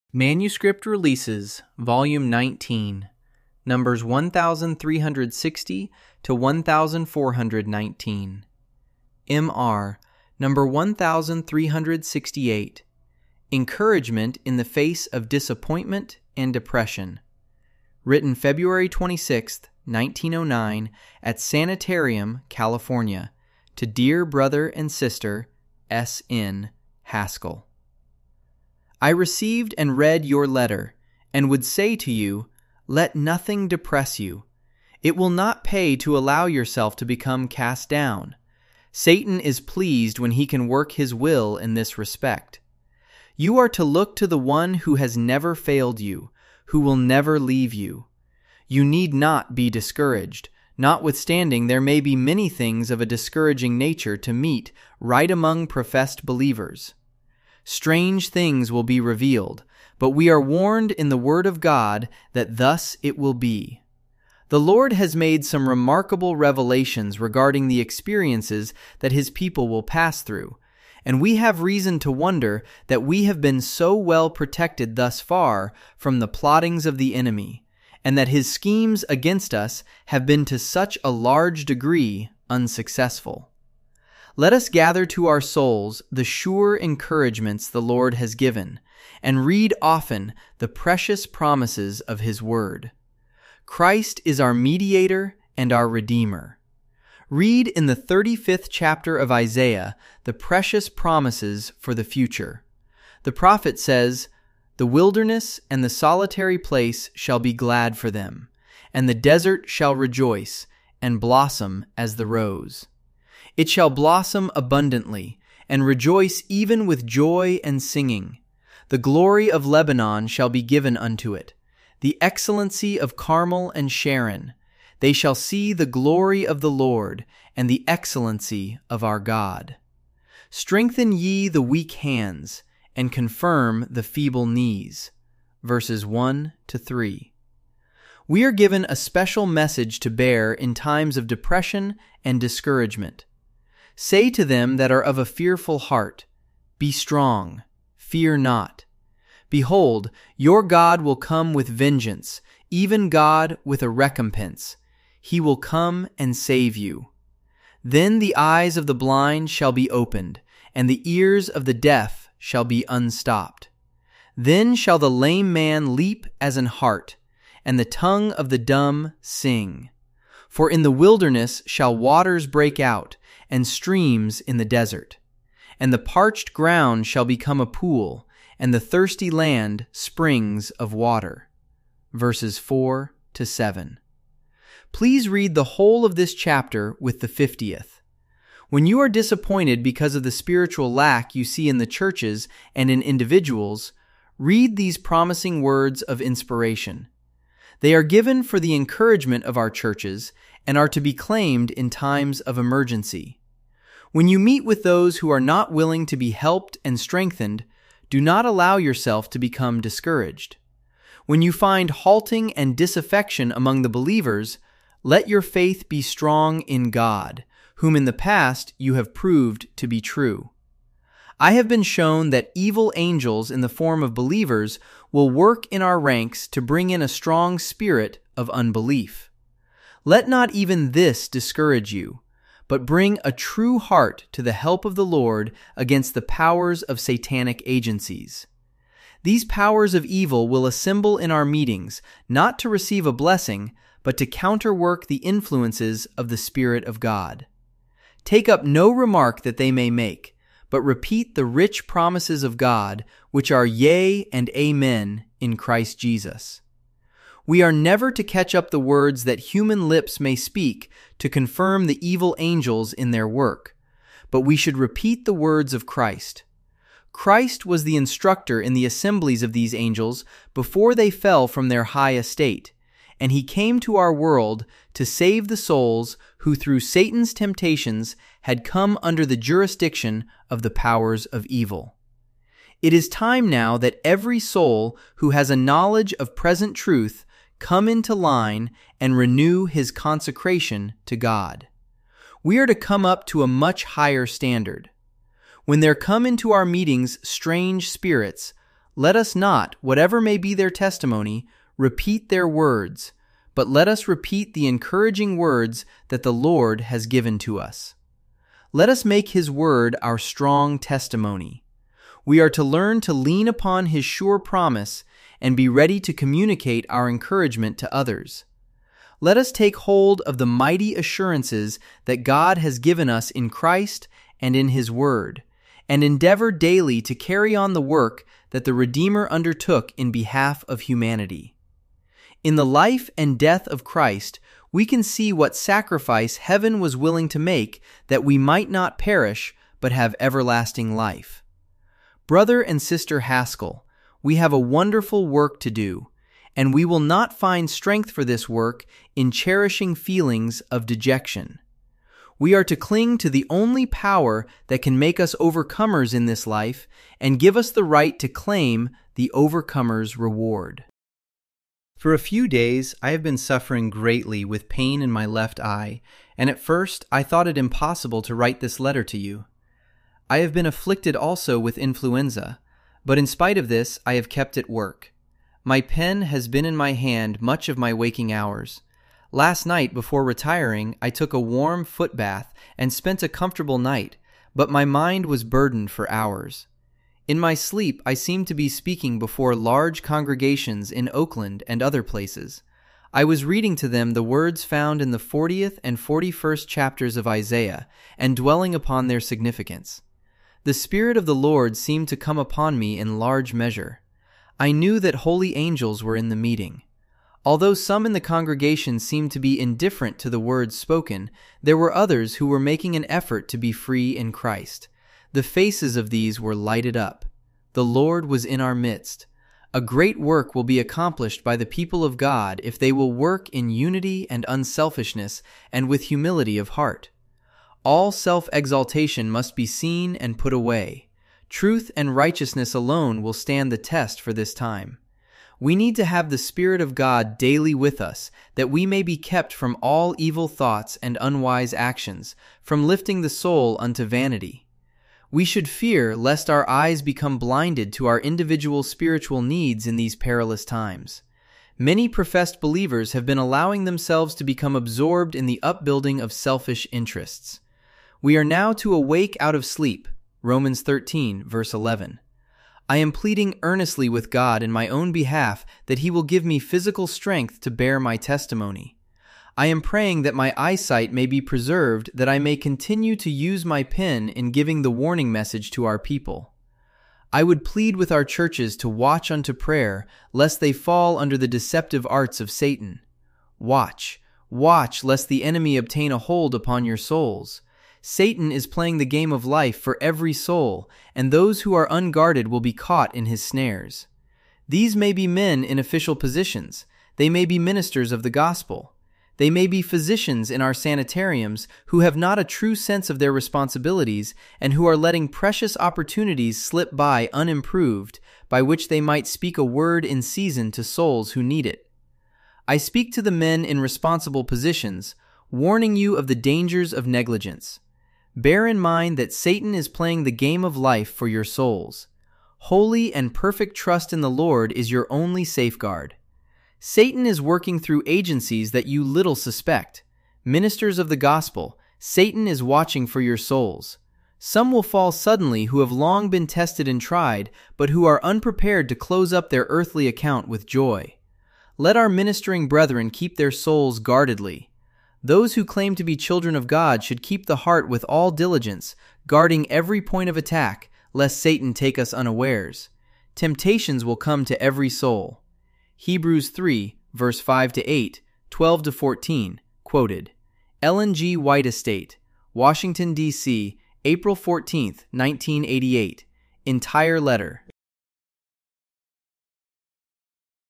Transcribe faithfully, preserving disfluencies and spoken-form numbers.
Manuscript Releases, Volume nineteen, numbers one thousand three hundred sixty to one thousand four hundred nineteen. M R, number one thousand three hundred sixty-eight, Encouragement in the Face of Disappointment and Depression. Written February twenty-sixth, nineteen oh nine, at Sanitarium, California, to dear brother and sister S N Haskell. I received and read your letter, and would say to you, let nothing depress you. It will not pay to allow yourself to become cast down. Satan is pleased when he can work his will in this respect. You are to look to the one who has never failed you, who will never leave you. You need not be discouraged, notwithstanding there may be many things of a discouraging nature to meet right among professed believers. Strange things will be revealed, but we are warned in the Word of God that thus it will be. The Lord has made some remarkable revelations regarding the experiences that His people will pass through, and we have reason to wonder that we have been so well protected thus far from the plottings of the enemy, and that his schemes against us have been to such a large degree unsuccessful. Let us gather to our souls the sure encouragements the Lord has given, and read often the precious promises of His Word. Christ is our mediator and our Redeemer. Read in the thirty-fifth chapter of Isaiah the precious promises for the future. The prophet says, "The wilderness and the solitary place shall be glad for them, and the desert shall rejoice and blossom as the rose. It shall blossom abundantly, and rejoice even with joy and singing. The glory of Lebanon shall be given unto it, the excellency of Carmel and Sharon. They shall see the glory of the Lord, and the excellency of our God. Strengthen ye the weak hands, and confirm the feeble knees." Verses one to three. We are given a special message to bear in times of depression and discouragement. Say to them that are of a fearful heart, "Be strong, fear not. Behold, your God will come with vengeance, even God with a recompense. He will come and save you. Then the eyes of the blind shall be opened, and the ears of the deaf shall be unstopped. Then shall the lame man leap as an hart, and the tongue of the dumb sing. For in the wilderness shall waters break out, and streams in the desert. And the parched ground shall become a pool, and the thirsty land springs of water." Verses four to seven. Please read the whole of this chapter with the fiftieth. When you are disappointed because of the spiritual lack you see in the churches and in individuals, read these promising words of inspiration. They are given for the encouragement of our churches and are to be claimed in times of emergency. When you meet with those who are not willing to be helped and strengthened, do not allow yourself to become discouraged. When you find halting and disaffection among the believers, let your faith be strong in God, whom in the past you have proved to be true. I have been shown that evil angels in the form of believers will work in our ranks to bring in a strong spirit of unbelief. Let not even this discourage you, but bring a true heart to the help of the Lord against the powers of satanic agencies. These powers of evil will assemble in our meetings, not to receive a blessing, but to counterwork the influences of the Spirit of God. Take up no remark that they may make, but repeat the rich promises of God, which are yea and amen in Christ Jesus. We are never to catch up the words that human lips may speak to confirm the evil angels in their work, but we should repeat the words of Christ. Christ was the instructor in the assemblies of these angels before they fell from their high estate, and He came to our world to save the souls who through Satan's temptations had come under the jurisdiction of the powers of evil. It is time now that every soul who has a knowledge of present truth come into line and renew his consecration to God. We are to come up to a much higher standard. When there come into our meetings strange spirits, Let us not, whatever may be their testimony, repeat their words, but let us repeat the encouraging words that the Lord has given to us. Let us make His word our strong testimony. We are to learn to lean upon His sure promise and be ready to communicate our encouragement to others. Let us take hold of the mighty assurances that God has given us in Christ and in His word, and endeavor daily to carry on the work that the Redeemer undertook in behalf of humanity. In the life and death of Christ, we can see what sacrifice heaven was willing to make that we might not perish but have everlasting life. Brother and Sister Haskell, we have a wonderful work to do, and we will not find strength for this work in cherishing feelings of dejection. We are to cling to the only power that can make us overcomers in this life and give us the right to claim the overcomer's reward. For a few days, I have been suffering greatly with pain in my left eye, and at first I thought it impossible to write this letter to you. I have been afflicted also with influenza, but in spite of this, I have kept at work. My pen has been in my hand much of my waking hours. Last night, before retiring, I took a warm foot bath and spent a comfortable night, but my mind was burdened for hours. In my sleep, I seemed to be speaking before large congregations in Oakland and other places. I was reading to them the words found in the fortieth and forty-first chapters of Isaiah and dwelling upon their significance. The Spirit of the Lord seemed to come upon me in large measure. I knew that holy angels were in the meeting. Although some in the congregation seemed to be indifferent to the words spoken, there were others who were making an effort to be free in Christ. The faces of these were lighted up. The Lord was in our midst. A great work will be accomplished by the people of God if they will work in unity and unselfishness and with humility of heart. All self-exaltation must be seen and put away. Truth and righteousness alone will stand the test for this time. We need to have the Spirit of God daily with us, that we may be kept from all evil thoughts and unwise actions, from lifting the soul unto vanity. We should fear lest our eyes become blinded to our individual spiritual needs in these perilous times. Many professed believers have been allowing themselves to become absorbed in the upbuilding of selfish interests. We are now to awake out of sleep, Romans thirteen, verse eleven. I am pleading earnestly with God in my own behalf that He will give me physical strength to bear my testimony. I am praying that my eyesight may be preserved, that I may continue to use my pen in giving the warning message to our people. I would plead with our churches to watch unto prayer, lest they fall under the deceptive arts of Satan. Watch, watch, lest the enemy obtain a hold upon your souls. Satan is playing the game of life for every soul, and those who are unguarded will be caught in his snares. These may be men in official positions. They may be ministers of the gospel. They may be physicians in our sanitariums who have not a true sense of their responsibilities and who are letting precious opportunities slip by unimproved, by which they might speak a word in season to souls who need it. I speak to the men in responsible positions, warning you of the dangers of negligence. Bear in mind that Satan is playing the game of life for your souls. Holy and perfect trust in the Lord is your only safeguard. Satan is working through agencies that you little suspect. Ministers of the gospel, Satan is watching for your souls. Some will fall suddenly who have long been tested and tried, but who are unprepared to close up their earthly account with joy. Let our ministering brethren keep their souls guardedly. Those who claim to be children of God should keep the heart with all diligence, guarding every point of attack, lest Satan take us unawares. Temptations will come to every soul. Hebrews three, verse five to eight, twelve to fourteen, quoted. Ellen G. White Estate, Washington, D C, April fourteenth, nineteen eighty-eight. Entire letter.